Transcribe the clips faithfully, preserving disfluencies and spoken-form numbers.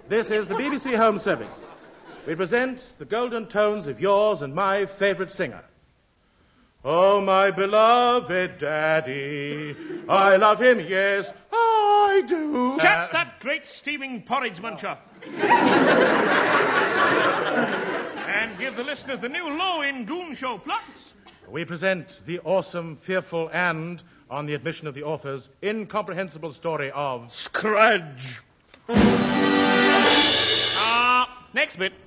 This is the B B C Home Service. We present the golden tones of yours and my favourite singer. Oh, my beloved Daddy, I love him, yes, I do. Shut uh, that great steaming porridge muncher. And give the listeners the new low in Goon Show plots. We present the awesome, fearful, and, on the admission of the authors, incomprehensible story of Scrooge. Ah, uh, next bit.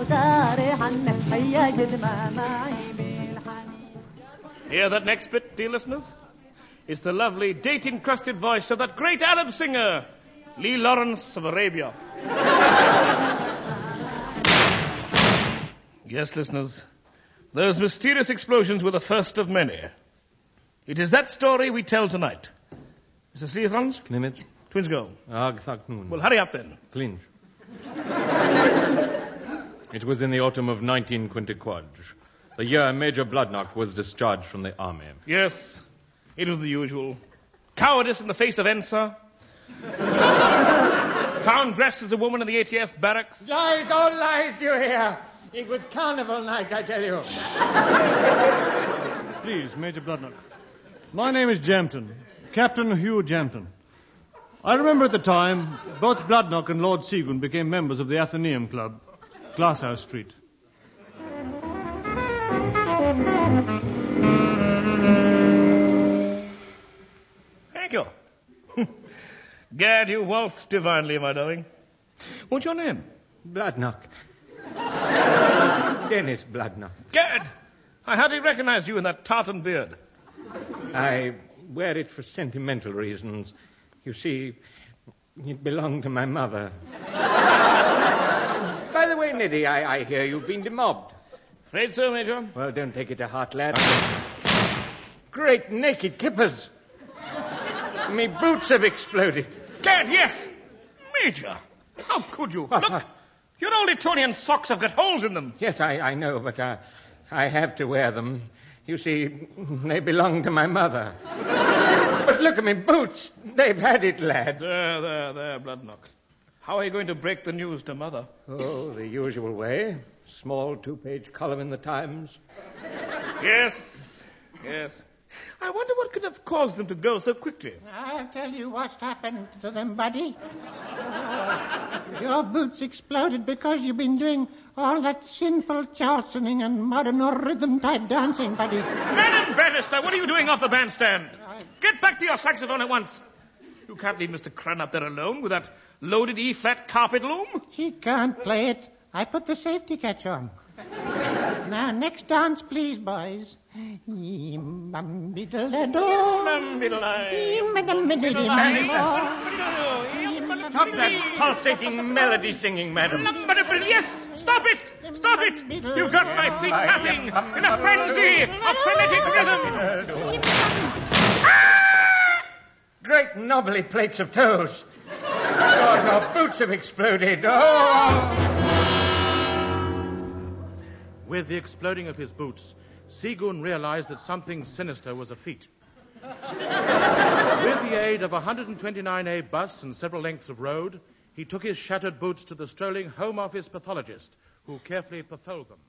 Hear that next bit, dear listeners? It's the lovely, date-encrusted voice of that great Arab singer, Lee Lawrence of Arabia. Yes, listeners, those mysterious explosions were the first of many. It is that story we tell tonight. Mister Seathons? Knimmage. Twins go. Ag Thaknoon. Well, hurry up then. Clinch. It was in the autumn of nineteen twenty-quad, the year Major Bloodnock was discharged from the army. Yes, it was the usual. Cowardice in the face of Ensa. Found dressed as a woman in the A T S barracks. Lies, all lies, do you hear? It was carnival night, I tell you. Please, Major Bloodnock. My name is Jampton, Captain Hugh Jampton. I remember at the time, both Bloodnock and Lord Seagoon became members of the Athenaeum Club, Glasshouse Street. Thank you. Gad, you waltz divinely, my darling. What's your name? Bloodnock. Dennis Bloodnock. Gad, I hardly recognize you in that tartan beard. I wear it for sentimental reasons. You see, it belonged to my mother. By the way, Neddy, I, I hear you've been demobbed. Afraid so, Major. Well, don't take it to heart, lad. Great naked kippers. Me boots have exploded. Gad, yes. Major, how could you? Look, your old Etonian socks have got holes in them. Yes, I, I know, but uh, I have to wear them. You see, they belong to my mother. But look at me boots. They've had it, lad. There, there, there, Bloodnock. How are you going to break the news to Mother? Oh, the usual way. Small two-page column in the Times. Yes, yes. I wonder what could have caused them to go so quickly. I'll tell you what's happened to them, buddy. Uh, your boots exploded because you've been doing all that sinful Charlesoning and modern or rhythm-type dancing, buddy. Madam Bannister, what are you doing off the bandstand? I... Get back to your saxophone at once. You can't leave Mister Crun up there alone with that loaded E-flat carpet loom. He can't play it. I put the safety catch on. Now, next dance, please, boys. Stop that pulsating melody singing, madam. Yes, stop it! Stop it! You've got my feet tapping in a frenzy of frenetic rhythm. Great knobbly plates of toes. God, our boots have exploded. Oh! With the exploding of his boots, Seagoon realized that something sinister was afoot. With the aid of a one twenty-nine A bus and several lengths of road, he took his shattered boots to the strolling Home Office pathologist, who carefully patholed them.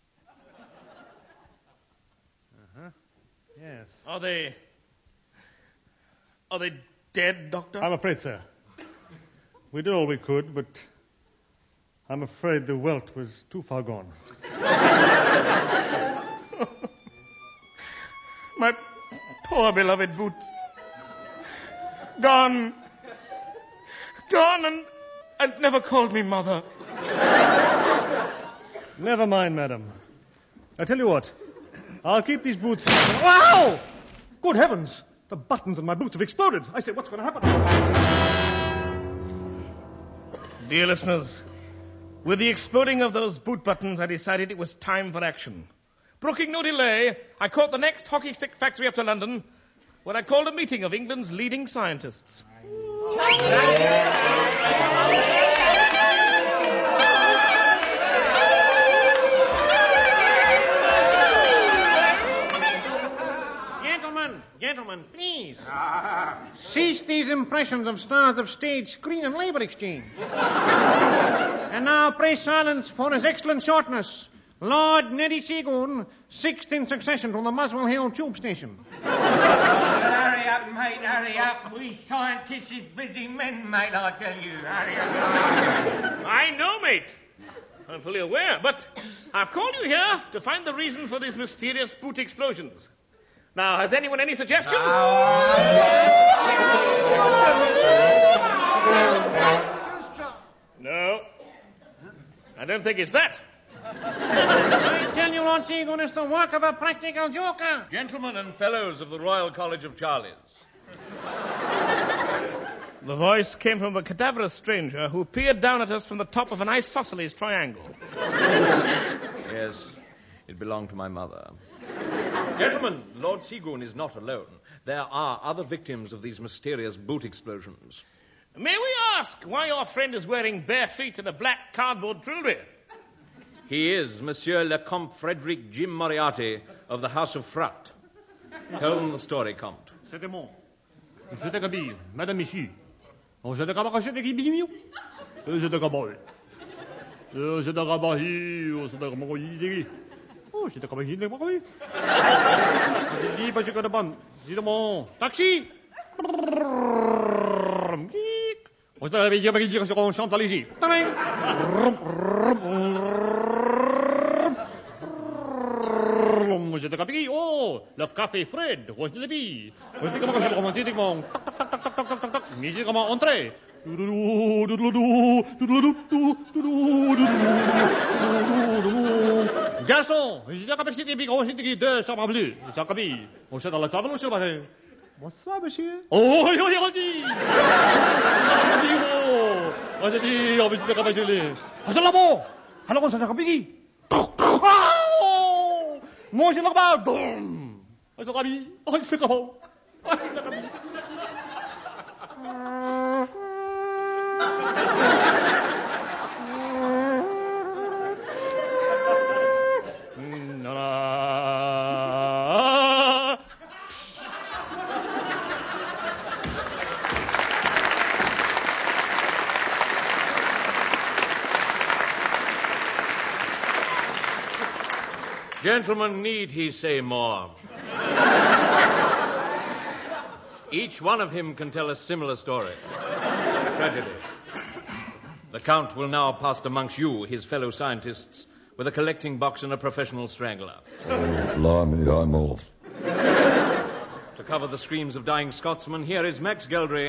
Uh-huh. Yes. Are they... Are they dead, Doctor? I'm afraid so. We did all we could, but I'm afraid the welt was too far gone. My poor beloved boots. Gone. Gone and, and never called me mother. Never mind, madam. I tell you what. I'll keep these boots... Wow! Good heavens! The buttons on my boots have exploded. I say, what's going to happen? Dear listeners, with the exploding of those boot buttons, I decided it was time for action. Brooking no delay, I caught the next hockey stick factory up to London, where I called a meeting of England's leading scientists. Gentlemen, gentlemen, please. Ah. Cease these impressions of stars of stage, screen, and labor exchange. now pray silence for His Excellent Shortness, Lord Neddy Seagoon, sixth in succession from the Muswell Hill Tube Station. Hurry up, mate, hurry up. We scientists is busy men, mate, I tell you. Hurry up. I know, mate. I'm fully aware, but I've called you here to find the reason for these mysterious boot explosions. Now, has anyone any suggestions? No. I don't think it's that. I tell you, Lord Seagoon, it's the work of a practical joker. Gentlemen and fellows of the Royal College of Charlies. The voice came from a cadaverous stranger who peered down at us from the top of an isosceles triangle. Yes, it belonged to my mother. Gentlemen, Lord Seagoon is not alone. There are other victims of these mysterious boot explosions. May we ask why your friend is wearing bare feet and a black cardboard trilby? He is Monsieur le Comte Frederick Jim Moriarty of the House of Fratt. Tell them the story, Comte. C'était bon. Je te cabille, madame, monsieur. Je te cabille, je te cabille. Je te cabille. Je te cabille, je te cabille. Oh, je te cabille, je te cabille. Je dis pas ce que de bon. Dis de mon taxi. Je te cabille, je te cabille sur un Champs-Élysées. Je te cabille. Oh, le café Fred. Je te cabille. Je te cabille, je te cabille. Musique comment entrer. Garçon, je te rappelle que c'était gros, c'était deux chambres bleues. Ça cabille. On chante dans la table, monsieur le matin. Bonsoir, monsieur. Oh, il y a dit. On a dit, on va se rappeler. On se là-bas. Alors on se rappelle. Moi, je là-bas. On se rappelle. On se rappelle. On se rappelle. Gentlemen, need he say more? Each one of him can tell a similar story. Tragedy. The Count will now pass amongst you, his fellow scientists, with a collecting box and a professional strangler. Oh, blimey, I'm off. To cover the screams of dying Scotsmen, here is Max Geldry.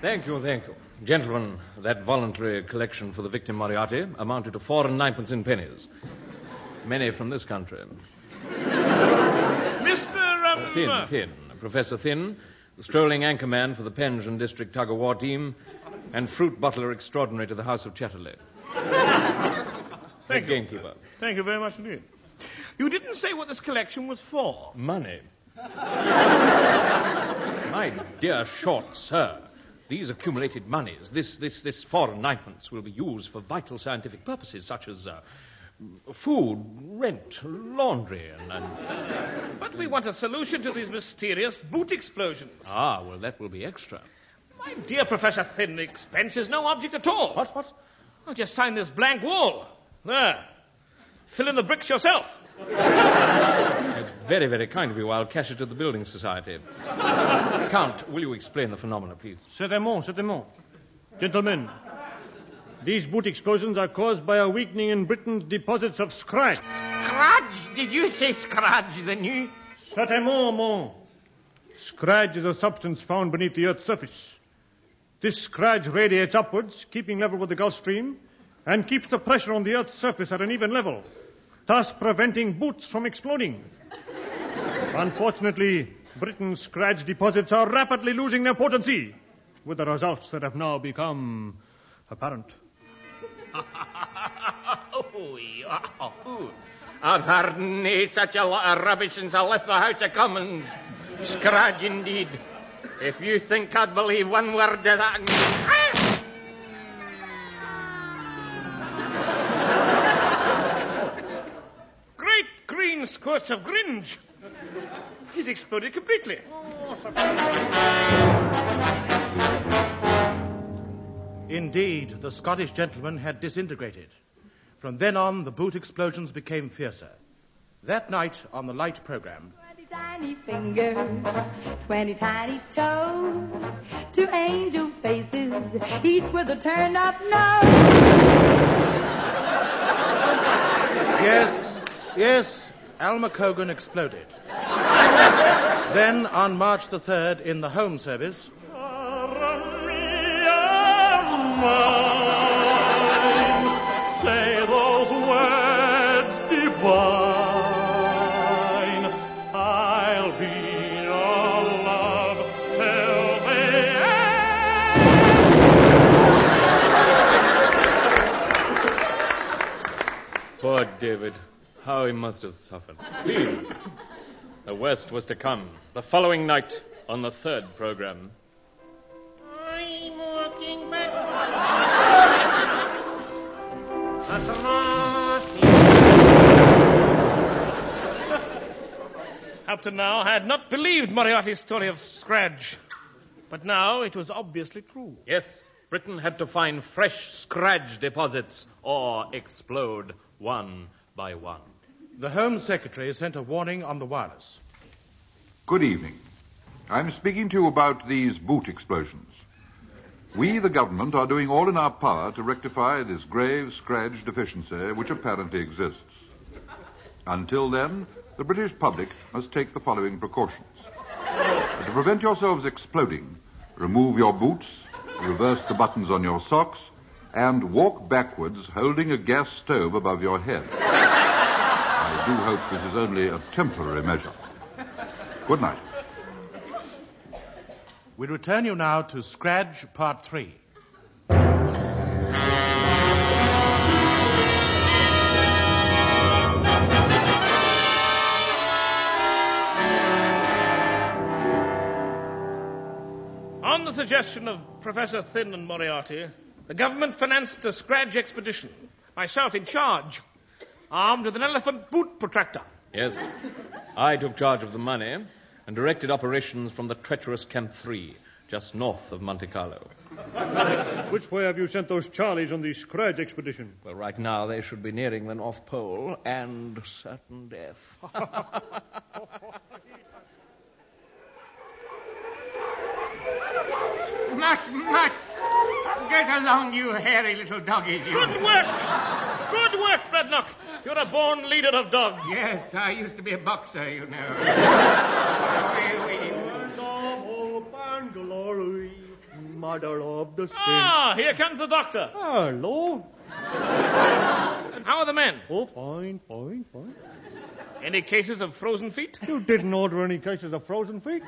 Thank you, thank you. Gentlemen, that voluntary collection for the victim Moriarty amounted to four and ninepence in pennies. Many from this country. Mister Um... Thin, Thin. Professor Thin, the strolling anchorman for the Penge and District tug-of-war team, and fruit bottler extraordinary to the House of Chatterley. Thank you. Gamekeeper. Thank you very much indeed. You didn't say what this collection was for. Money. My dear Short Sir, these accumulated monies, this this this four and ninepence, will be used for vital scientific purposes such as uh, food, rent, laundry, and, and... But we want a solution to these mysterious boot explosions. Ah, well, that will be extra. My dear Professor Thin, expense is no object at all. What, what? I'll just sign this blank wall. There. Fill in the bricks yourself. It's very, very kind of you. I'll cash it to the Building Society. Count, will you explain the phenomena, please? Certainement, certainement. Gentlemen, these boot explosions are caused by a weakening in Britain's deposits of scratch. Scratch? Did you say scratch, the new? Certainement, mon. Scratch is a substance found beneath the Earth's surface. This scratch radiates upwards, keeping level with the Gulf Stream, and keeps the pressure on the Earth's surface at an even level, thus preventing boots from exploding. Unfortunately, Britain's scratch deposits are rapidly losing their potency, with the results that have now become apparent. oh, yeah. oh. I've heard nae such a lot of rubbish since I left the House of Commons. Scratch indeed. If you think I'd believe one word of that... Great green squirts of gringe. He's exploded completely. Indeed, the Scottish gentleman had disintegrated. From then on, the boot explosions became fiercer. That night, on the light program... Twenty tiny fingers, twenty tiny toes, two angel faces, each with a turned-up nose. Yes, yes, Alma Cogan exploded. Then, on March the third, in the Home Service... Say those words divine. I'll be your love till the end. Poor David. How he must have suffered. Please. The worst was to come. The following night, on the third program. I'm walking back. Up to now, I had not believed Moriarty's story of scratch. But now it was obviously true. Yes, Britain had to find fresh scratch deposits or explode one by one. The Home Secretary sent a warning on the wireless. Good evening. I'm speaking to you about these boot explosions. We, the government, are doing all in our power to rectify this grave scratch deficiency which apparently exists. Until then, the British public must take the following precautions. To prevent yourselves exploding, remove your boots, reverse the buttons on your socks, and walk backwards holding a gas stove above your head. I do hope this is only a temporary measure. Good night. We return you now to Scratch Part three. On the suggestion of Professor Thin and Moriarty, the government financed a scratch expedition, myself in charge, armed with an elephant boot protractor. Yes. I took charge of the money and directed operations from the treacherous Camp three, just north of Monte Carlo. Which way have you sent those Charlies on the scratch expedition? Well, right now they should be nearing the North Pole and certain death. Mush, mush. Get along, you hairy little doggies, you. Good work! Good work, Bradnock. You're a born leader of dogs. Yes, I used to be a boxer, you know. My model of the skin. Ah, here comes the doctor. Hello. And how are the men? Oh, fine, fine, fine. Any cases of frozen feet? You didn't order any cases of frozen feet?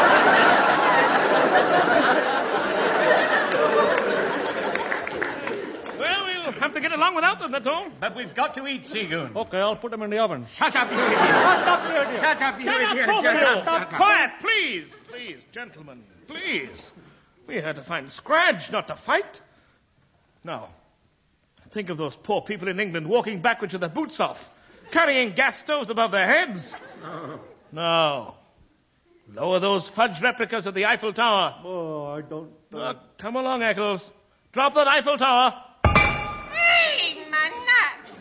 Well, we'll have to get along without them, that's all. But we've got to eat, Seagoon. Okay, I'll put them in the oven. Shut up, you idiot. Shut up, you idiot. Shut up, you Shut up, idiot. both of Shut you. up, shut up. Quiet, please. Please, gentlemen, please. We had to find Scradge, not to fight. Now, think of those poor people in England walking backwards with their boots off, carrying gas stoves above their heads. No. Lower those fudge replicas of the Eiffel Tower. Oh, I don't... Oh, come along, Eccles. Drop that Eiffel Tower. Hey, my nut.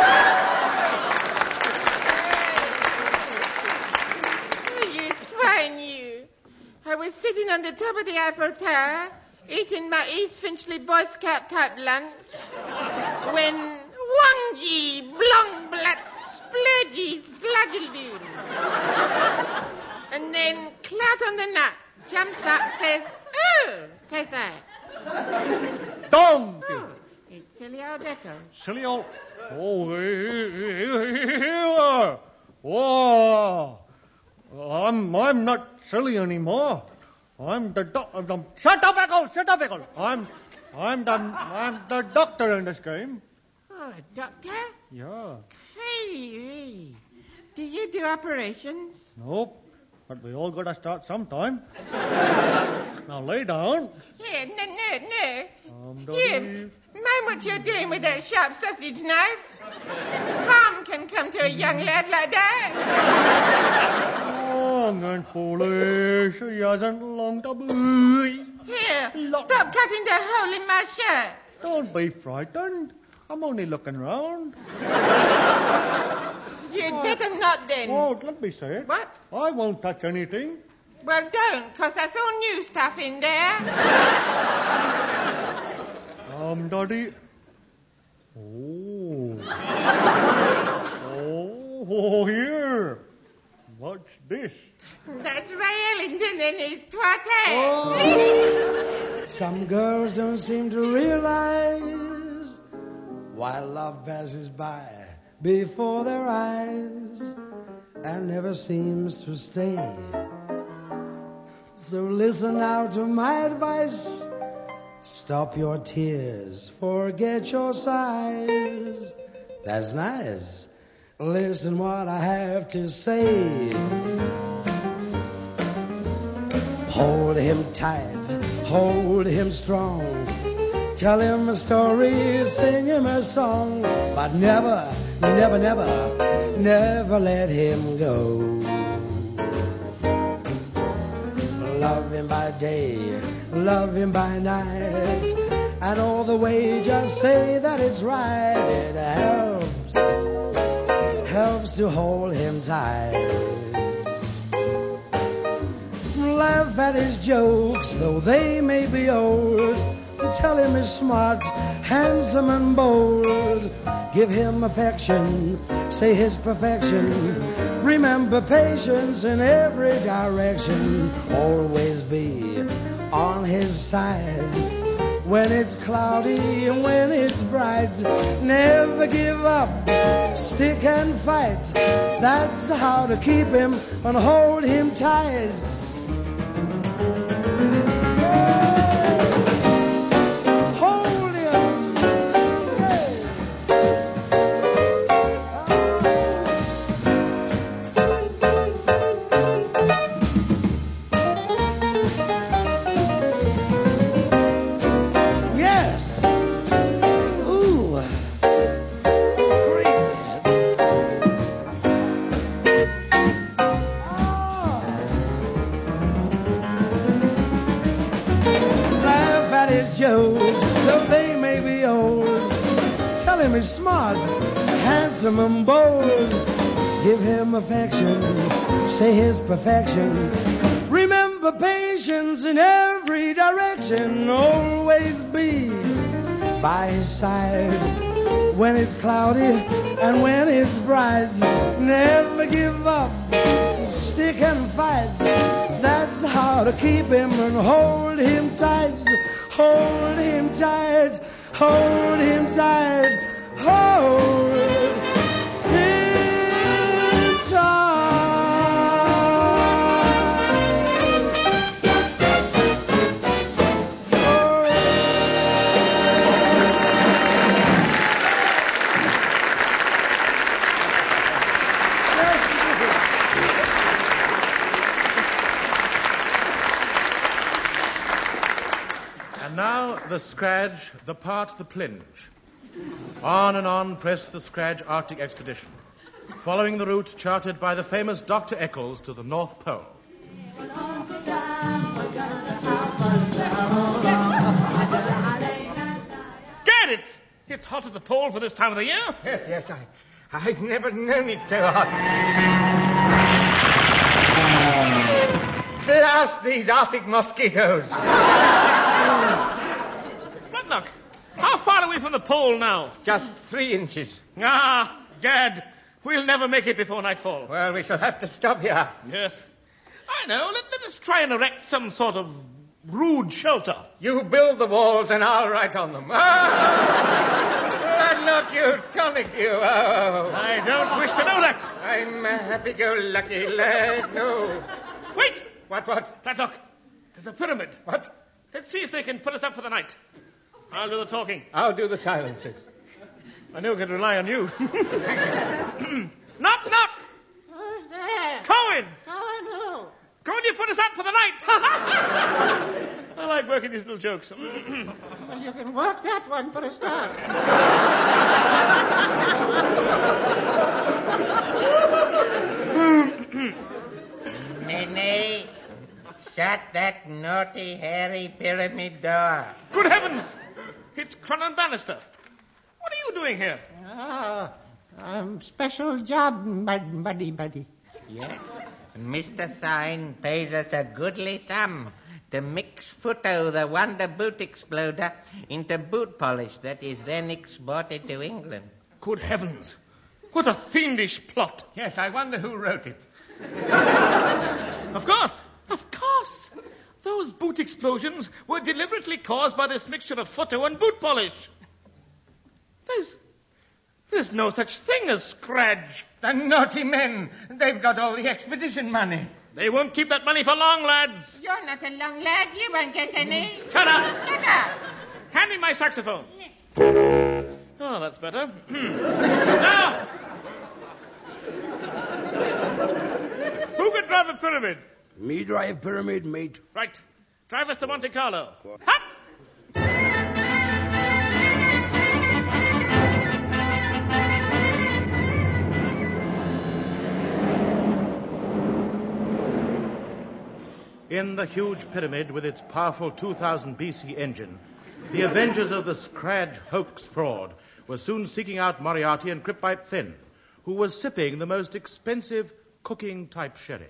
Oh, you swine, you. I was sitting on the top of the Eiffel Tower, eating my East Finchley Boy Scout type lunch, when Wongy, Blongblat, Splurgy, Sludgeloon. And then Clout on the nut jumps up, says, "Oh," says I. Donkey. Oh, it's silly old Echo. Silly old... Oh, here. Oh, I'm, I'm not silly anymore. I'm the doctor. Shut up, Eccles! Shut up, Eccles! I'm, I'm the, I'm the doctor in this game. Oh, doctor? Yeah. Hey, do you do operations? Nope. But we all got to start sometime. Now lay down. Here, no, no, no. Um, Here, mind what you're doing with that sharp sausage knife. Harm can come to a young lad like that. Long and foolish, he hasn't long to be. Here, stop cutting the hole in my shirt. Don't be frightened. I'm only looking round. You'd better not then. Oh, let me say it. What? I won't touch anything. Well, don't, because that's all new stuff in there. Um, Daddy. Oh. oh, oh, here. What's this? That's Ray Ellington and his quartet. Oh. Some girls don't seem to realize while love passes by before their eyes and never seems to stay. So listen now to my advice. Stop your tears, forget your sighs. That's nice. Listen what I have to say. Hold him tight, hold him strong. Tell him a story, sing him a song. But never, never, never, never let him go. Love him by day, love him by night, and all the way just say that it's right. It helps, helps to hold him tight. Laugh at his jokes, though they may be old. Tell him he's smart, handsome and bold. Give him affection, say his perfection. Remember patience in every direction. Always be on his side. When it's cloudy and when it's bright, never give up, stick and fight. That's how to keep him and hold him tight. He's smart, handsome and bold. Give him affection, say his perfection. Remember patience in every direction. Always be by his side when it's cloudy and when it's bright. Never give up, stick and fight. That's how to keep him and hold him tight. Hold him tight. Hold him tight. Hold him tight. And now the Scradge, the part, the plinge. On and on pressed the Scradge Arctic expedition, following the route charted by the famous Doctor Eccles to the North Pole. Gad, it's, it's hot at the pole for this time of the year. Yes, yes, I, I've never known it so hot. Blast these Arctic mosquitoes. Bloodnock, how far are we from the pole now? Just three inches. Ah, Gad, we'll never make it before nightfall. Well, we shall have to stop here. Yes. I know. Let, let us try and erect some sort of rude shelter. You build the walls and I'll write on them. Ah! Bloodnock, you tonic, you. Oh. I don't wish to know that. I'm a happy-go-lucky lad. No. Wait! What, what? Bloodnock, there's a pyramid. What? Let's see if they can put us up for the night. I'll do the talking. I'll do the silences. I knew I could rely on you. Knock, knock! Who's there? Cohen! Cohen who? Cohen, you put us up for the night! I like working these little jokes. Well, you can work that one for a start. Nene, shut that naughty, hairy pyramid door. Good heavens! It's Cronin Bannister. What are you doing here? Ah, um, special job, bud- buddy, buddy. Yes. Mister Thine pays us a goodly sum to mix Futo, the wonder boot exploder, into boot polish that is then exported to England. Good heavens. What a fiendish plot. Yes, I wonder who wrote it. Of course. Of course. Those boot explosions were deliberately caused by this mixture of Futo and boot polish. There's... There's no such thing as Scradge. The naughty men. They've got all the expedition money. They won't keep that money for long, lads. You're not a long lad. You won't get any. Shut up. Shut up. Hand me my saxophone. Oh, that's better. Now, who could drive a pyramid? Me drive pyramid, mate. Right. Drive us to Monte Carlo. Hop! In the huge pyramid with its powerful two thousand B C engine, the avengers of the Scradge hoax fraud were soon seeking out Moriarty and Crippipe Finn, who was sipping the most expensive cooking-type sherry.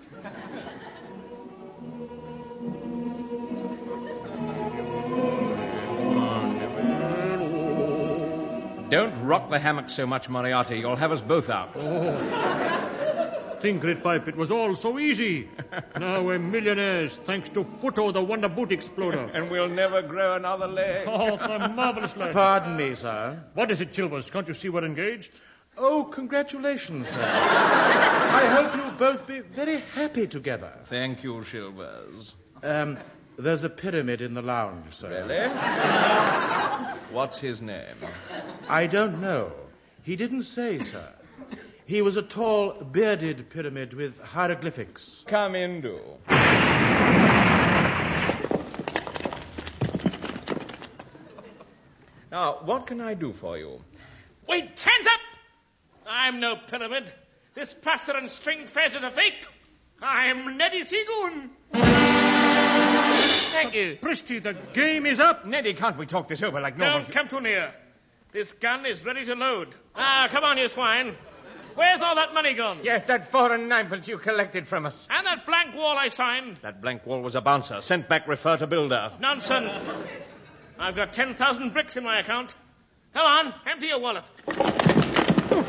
Don't rock the hammock so much, Moriarty. You'll have us both out. Think, Crippipe, it was all so easy. Now we're millionaires, thanks to Futo, the wonder boot exploder. And we'll never grow another leg. Oh, the marvelous lad. Pardon me, sir. What is it, Chilvers? Can't you see we're engaged? Oh, congratulations, sir. I hope you'll both be very happy together. Thank you, Chilvers. Um, there's a pyramid in the lounge, sir. Really? What's his name? I don't know. He didn't say, sir. He was a tall, bearded pyramid with hieroglyphics. Come in, do. Now, what can I do for you? Wait, hands up! I'm no pyramid. This plaster and string face is a fake. I'm Neddy Seagoon. Thank you. Christy, the game is up. Neddy, can't we talk this over like normal? Don't come too near. This gun is ready to load. Ah, come on, you swine. Where's all that money gone? Yes, that four and ninepence you collected from us. And that blank wall I signed? That blank wall was a bouncer. Sent back, refer to builder. Nonsense. I've got ten thousand bricks in my account. Come on, empty your wallet.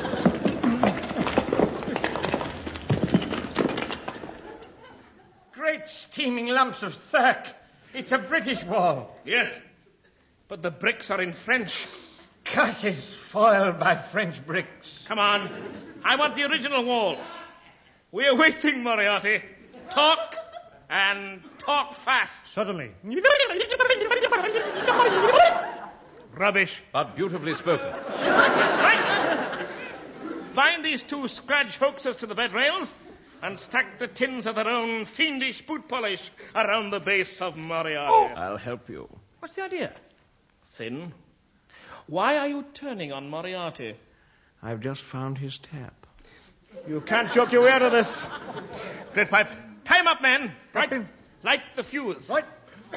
Great great steaming lumps of Thurk. It's a British wall. Yes, but the bricks are in French. Curses foiled by French bricks. Come on. I want the original wall. We're waiting, Moriarty. Talk and talk fast. Certainly. Rubbish. But beautifully spoken. Right. Bind these two scratch hoaxers to the bed rails and stack the tins of their own fiendish boot polish around the base of Moriarty. Oh. I'll help you. What's the idea? Thin, why are you turning on Moriarty? I've just found his tap. You can't joke your way out of this. Gridpipe, tie him up, man. Right. Light the fuse. Right.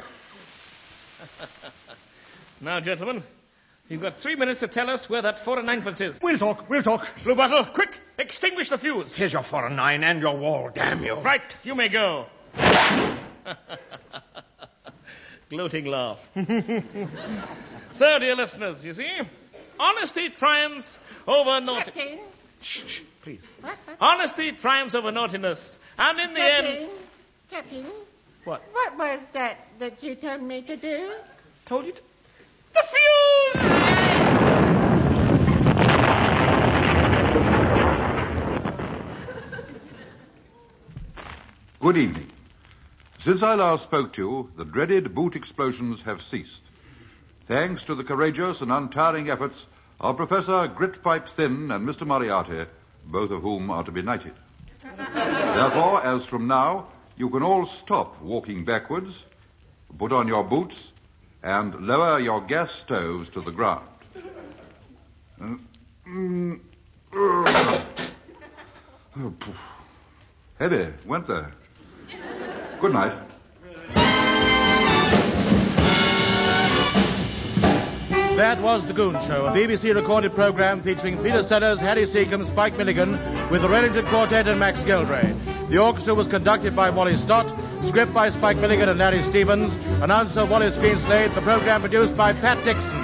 Now, gentlemen, you've got three minutes to tell us where that four and ninepence is. We'll talk, we'll talk. Blue Bottle, quick, extinguish the fuse. Here's your four and nine and your wall, damn you. Right, you may go. Gloating laugh. So, dear listeners, you see, honesty triumphs over naughty... Captain. Shh, shh, please. What, what? Honesty triumphs over naughtiness. And in the Captain, end... Captain, What? what was that that you told me to do? Told you to... The fuse! Good evening. Since I last spoke to you, the dreaded boot explosions have ceased. Thanks to the courageous and untiring efforts of Professor Gritpipe Thin and Mister Moriarty, both of whom are to be knighted. Therefore, as from now, you can all stop walking backwards, put on your boots, and lower your gas stoves to the ground. Uh, mm, uh, oh, heavy, went there. Good night. That was The Goon Show, a B B C recorded program featuring Peter Sellers, Harry Seacombe, Spike Milligan, with the Remington Quartet and Max Geldray. The orchestra was conducted by Wally Stott, script by Spike Milligan and Larry Stevens, announcer Wallace Greenslade, the program produced by Pat Dixon.